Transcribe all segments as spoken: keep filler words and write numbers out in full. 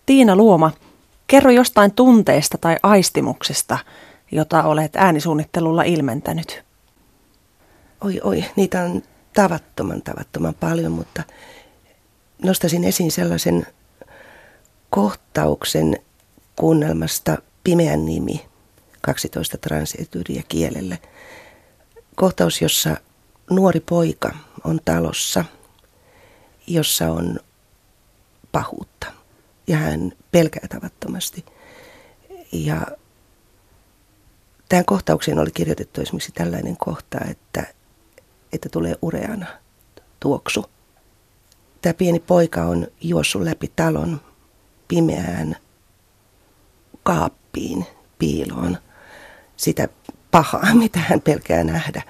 Tiina Luoma, kerro jostain tunteesta tai aistimuksesta, jota olet äänisuunnittelulla ilmentänyt. Oi, oi, niitä on tavattoman, tavattoman paljon, mutta nostaisin esiin sellaisen kohtauksen kuunnelmasta Pimeän nimi, kaksitoista transetyyriä kielelle. Kohtaus, jossa nuori poika on talossa, jossa on pahuutta ja hän pelkää tavattomasti. Ja tähän kohtaukseen oli kirjoitettu esimerkiksi tällainen kohta, että, että tulee ureana tuoksu. Tämä pieni poika on juossut läpi talon pimeään kaappiin, piiloon, sitä pahaa, mitä hän pelkää nähdä.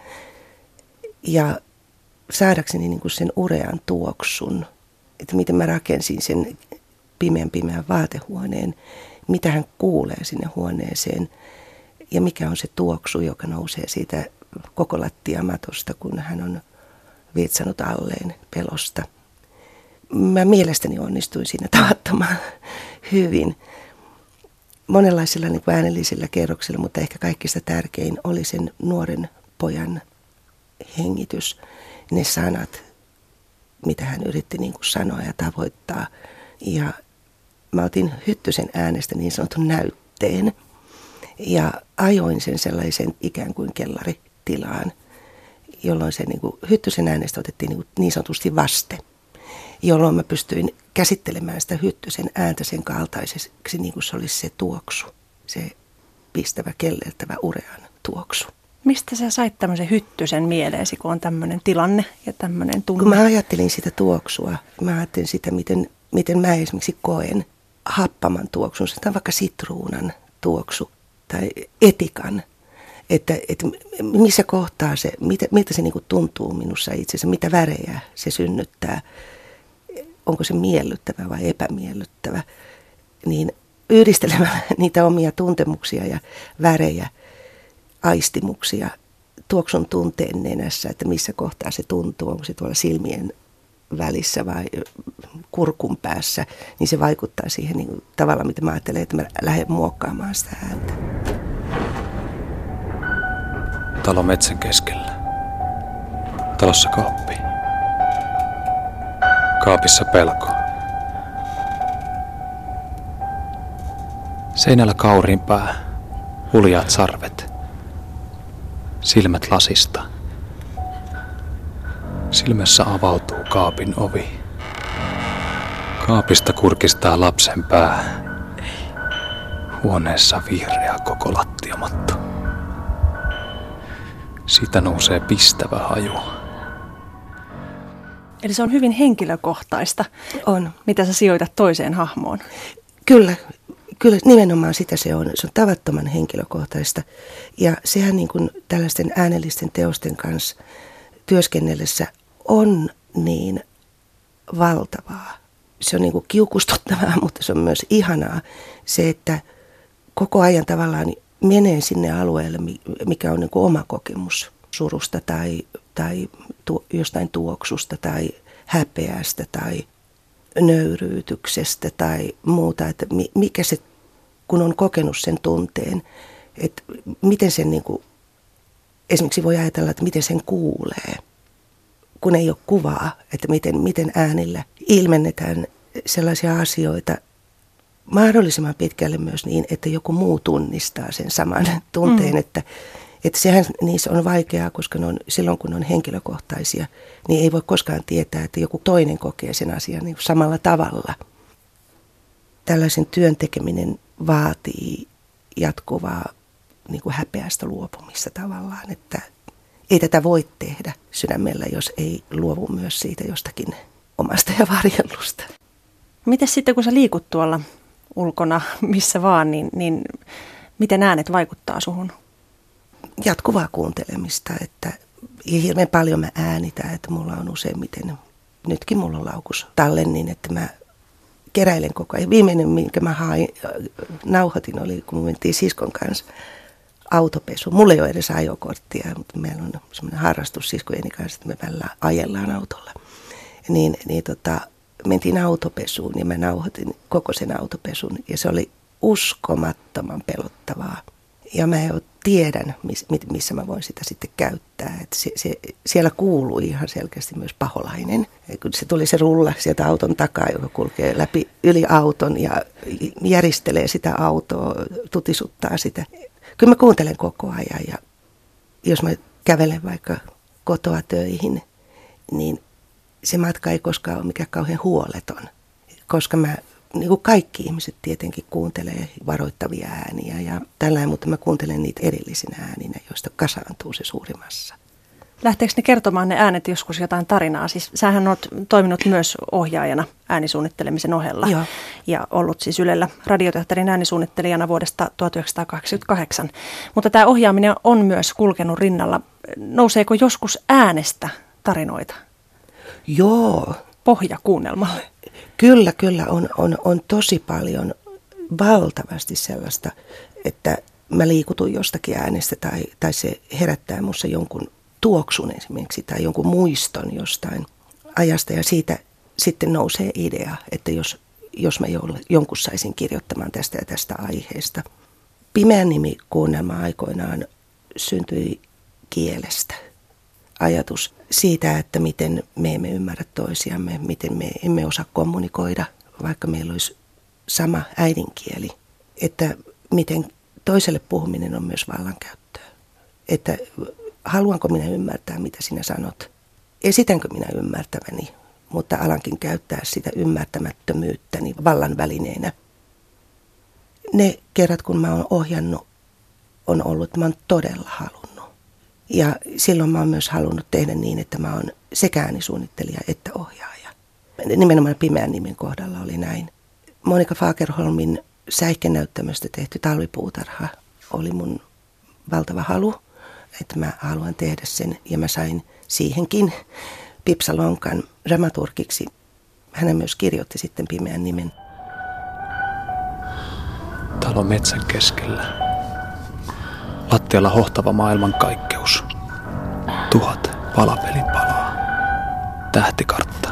Ja saadakseni niin kuin sen urean tuoksun, että miten mä rakensin sen pimeän pimeän vaatehuoneen, mitä hän kuulee sinne huoneeseen ja mikä on se tuoksu, joka nousee siitä koko lattiamatosta, kun hän on vietsannut alleen pelosta. Mä mielestäni onnistuin siinä tavattoman hyvin. Monenlaisilla niin kuin äänellisillä kerroksilla, mutta ehkä kaikista tärkein oli sen nuoren pojan hengitys, ne sanat, mitä hän yritti niin kuin sanoa ja tavoittaa. Ja mä otin Hyttysen äänestä niin sanotun näytteen ja ajoin sen sellaisen ikään kuin kellaritilaan, jolloin se niin kuin, Hyttysen äänestä otettiin niin, kuin, niin sanotusti vaste, jolloin mä pystyin käsittelemään sitä Hyttysen ääntä sen kaltaiseksi, niin kuin se olisi se tuoksu, se pistävä, kelleltävä urean tuoksu. Mistä sä sait tämmöisen Hyttysen mieleesi, kun on tämmöinen tilanne ja tämmöinen tunne? Kun mä ajattelin sitä tuoksua, mä ajattelin sitä, miten, miten mä esimerkiksi koen happaman tuoksun, tai vaikka sitruunan tuoksu tai etikan, että, että missä kohtaa se, mitä, miltä se niin kuin tuntuu minussa itsensä, mitä värejä se synnyttää, onko se miellyttävä vai epämiellyttävä, niin yhdistelemällä niitä omia tuntemuksia ja värejä, aistimuksia, tuoksun tunteen nenässä, että missä kohtaa se tuntuu, onko se tuolla silmien välissä vai kurkun päässä, niin se vaikuttaa siihen niin kuin tavalla, mitä mä ajattelen, että mä lähden muokkaamaan sitä ääntä. Talo metsän keskellä. Talossa kaappi. Kaapissa pelko. Seinällä kaurinpää, huljaat sarvet. Silmät lasista. Silmässä avautuu kaapin ovi. Kaapista kurkistaa lapsen pää. Huoneessa vihreä koko lattiamatto. Siitä nousee pistävä haju. Eli se on hyvin henkilökohtaista. On. Mitä sä sijoitat toiseen hahmoon? Kyllä, kyllä nimenomaan sitä se on. Se on tavattoman henkilökohtaista. Ja sehän niin kuin tällaisten äänellisten teosten kanssa työskennellessä on niin valtavaa. Se on niin kuin kiukustuttavaa, mutta se on myös ihanaa se, että koko ajan tavallaan menee sinne alueelle, mikä on niin kuin oma kokemus surusta tai, tai tu, jostain tuoksusta tai häpeästä tai nöyryytyksestä tai muuta. Että mikä se, kun on kokenut sen tunteen, että miten sen niin kuin, esimerkiksi voi ajatella, että miten sen kuulee, kun ei ole kuvaa, että miten, miten äänillä ilmennetään sellaisia asioita mahdollisimman pitkälle myös niin, että joku muu tunnistaa sen saman tunteen, mm. että, että sehän niissä on vaikeaa, koska ne on, silloin kun ne on henkilökohtaisia, niin ei voi koskaan tietää, että joku toinen kokee sen asian niin samalla tavalla. Tällaisen työn tekeminen vaatii jatkuvaa niin kuin häpeästä luopumista tavallaan, että ei tätä voi tehdä sydämellä, jos ei luovu myös siitä jostakin omasta ja varjellusta. Mites sitten, kun sä liikut tuolla ulkona, missä vaan, niin, niin miten äänet vaikuttaa suhun? Jatkuvaa kuuntelemista, että hirveän paljon mä äänitän, että mulla on useimmiten, nytkin mulla on laukus tallen niin, että mä keräilen koko ajan. Viimeinen, minkä mä hain, nauhoitin, oli kun me mentiin siskon kanssa autopesu. Mulla ei ole edes ajokorttia, mutta meillä on semmoinen harrastus siskojeni kanssa, että me välillä ajellaan autolla. Niin, niin tota, mentiin autopesuun ja mä nauhoitin koko sen autopesun. Ja se oli uskomattoman pelottavaa. Ja mä jo tiedän, missä mä voin sitä sitten käyttää. Että se, se, siellä kuului ihan selkeästi myös paholainen. Kun se tuli se rulla sieltä auton takaa, joka kulkee läpi yli auton ja järistelee sitä autoa, tutisuttaa sitä. Kyllä mä kuuntelen koko ajan ja jos mä kävelen vaikka kotoa töihin, niin se matka ei koskaan ole mikään kauhean huoleton, koska mä, niin kuin kaikki ihmiset tietenkin kuuntelee varoittavia ääniä ja tällainen, mutta mä kuuntelen niitä erillisinä ääninä, joista kasaantuu se suuri massa. Lähteekö ne kertomaan ne äänet joskus jotain tarinaa? Siis sähän oot toiminut myös ohjaajana äänisuunnittelemisen ohella. Joo. Ja ollut siis Ylellä radioteatterin äänisuunnittelijana vuodesta tuhatyhdeksänsataakahdeksankymmentäkahdeksan. Mutta tämä ohjaaminen on myös kulkenut rinnalla. Nouseeko joskus äänestä tarinoita? Joo. Pohjakuunnelmalle. Kyllä, kyllä. On, on, on tosi paljon, valtavasti sellaista, että mä liikutun jostakin äänestä tai, tai se herättää musta jonkun tuoksun esimerkiksi tai jonkun muiston jostain ajasta ja siitä sitten nousee idea, että jos, jos mä jonkun saisin kirjoittamaan tästä ja tästä aiheesta. Pimeän nimi -kuunnelma aikoinaan syntyi kielestä. Ajatus siitä, että miten me emme ymmärrä toisiamme, miten me emme osaa kommunikoida, vaikka meillä olisi sama äidinkieli. Että miten toiselle puhuminen on myös vallankäyttöä. Että haluanko minä ymmärtää, mitä sinä sanot? Esitänkö minä ymmärtäväni, mutta alankin käyttää sitä ymmärtämättömyyttäni vallan välineenä. Ne kerrat, kun mä oon ohjannut, on ollut, että mä oon todella halunnut. Ja silloin mä oon myös halunnut tehdä niin, että mä oon sekä äänisuunnittelija että ohjaaja. Nimenomaan Pimeän nimen kohdalla oli näin. Monika Fagerholmin säihkenäyttämöstä tehty Talvipuutarha oli mun valtava halu, että mä haluan tehdä sen. Ja mä sain siihenkin Pipsa Lonkan dramaturgiksi. Hän myös kirjoitti sitten Pimeän nimen. Talo metsän keskellä. Lattialla hohtava maailmankaikkeus. Tuhat palapelipalaa. Tähtikartta.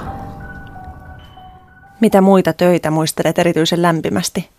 Mitä muita töitä muistelet erityisen lämpimästi?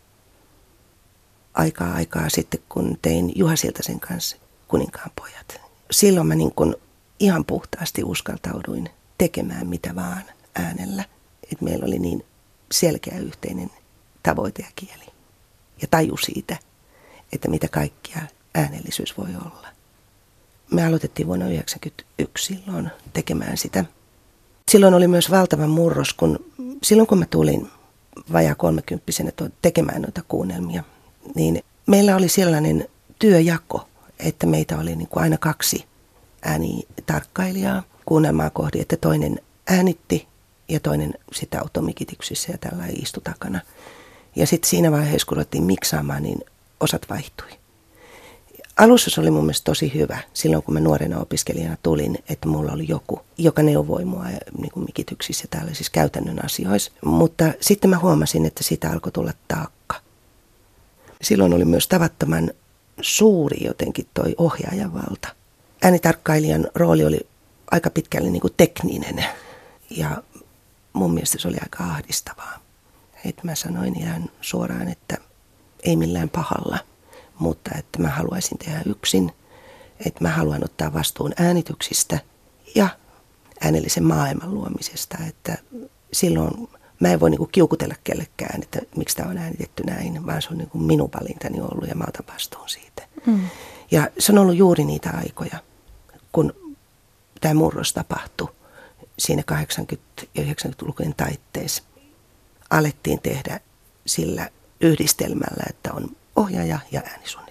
Aikaa aikaa sitten, kun tein Juha Siltasen kanssa Kuninkaan pojat. Silloin mä niin kuin ihan puhtaasti uskaltauduin tekemään mitä vaan äänellä. Että meillä oli niin selkeä yhteinen tavoite ja kieli. Ja taju siitä, että mitä kaikkia äänellisyys voi olla. Me aloitettiin vuonna yhdeksänkymmentäyksi silloin tekemään sitä. Silloin oli myös valtava murros, kun silloin kun mä tulin vajaa kolmekymppisenä tekemään noita kuunnelmia, niin meillä oli sellainen työjako, että meitä oli niin kuin aina kaksi äänitarkkailijaa kuunnelmaa kohdin, että toinen äänitti ja toinen sitä automikityksissä ja tällä istui takana. Ja sitten siinä vaiheessa, kun ruvettiin miksaamaan, niin osat vaihtui. Alussa se oli mun mielestä tosi hyvä, silloin kun mä nuorena opiskelijana tulin, että mulla oli joku, joka neuvoi mua niin kuin mikityksissä ja tällaisissa käytännön asioissa. Mutta sitten mä huomasin, että siitä alkoi tulla taakka. Silloin oli myös tavattoman suuri jotenkin toi ohjaajan valta. Äänitarkkailijan rooli oli aika pitkälle niin kuin tekninen ja mun mielestä se oli aika ahdistavaa. Että mä sanoin ihan suoraan, että ei millään pahalla, mutta että mä haluaisin tehdä yksin, että mä haluan ottaa vastuun äänityksistä ja äänellisen maailman luomisesta, että silloin mä en voi niinku kiukutella kellekään, että miksi tämä on äänitetty näin, vaan se on niinku minun valintani ollut ja mä otan vastuun siitä. Mm. Ja se on ollut juuri niitä aikoja, kun tämä murros tapahtui siinä kahdeksankymmentä- ja yhdeksänkymmentälukujen taitteessa. Alettiin tehdä sillä yhdistelmällä, että on ohjaaja ja äänisuunnittelija.